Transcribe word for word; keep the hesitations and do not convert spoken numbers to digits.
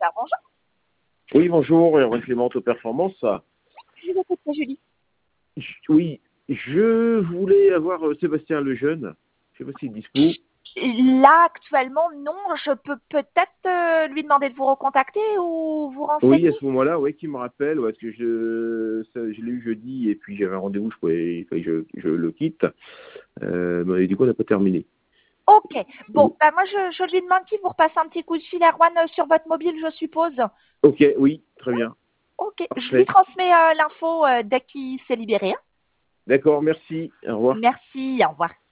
faire. Bonjour. Oui, bonjour, Erwan Clément, Auto-Performance. Je vous écoute, c'est Julie. Je- Oui, je voulais avoir euh, Sébastien Lejeune. Je ne sais pas s'il est dispo. Là, actuellement, non. Je peux peut-être euh, lui demander de vous recontacter ou vous Oui, renseigner. à ce moment-là, oui, qui me rappelle, ouais, parce que je, ça, je l'ai eu jeudi et puis j'avais un rendez-vous, je pouvais, il fallait que je, je le quitte. Euh, mais du coup, on n'a pas terminé. Ok. Bon, Oui. bah, moi, je, je lui demande qu'il vous repasse un petit coup de fil, Erwan, euh, sur votre mobile, je suppose. Ok, oui, très bien. Ok. Je lui Parfait. transmets euh, l'info euh, dès qu'il s'est libéré. Hein. D'accord, merci. Au revoir. Merci. Au revoir.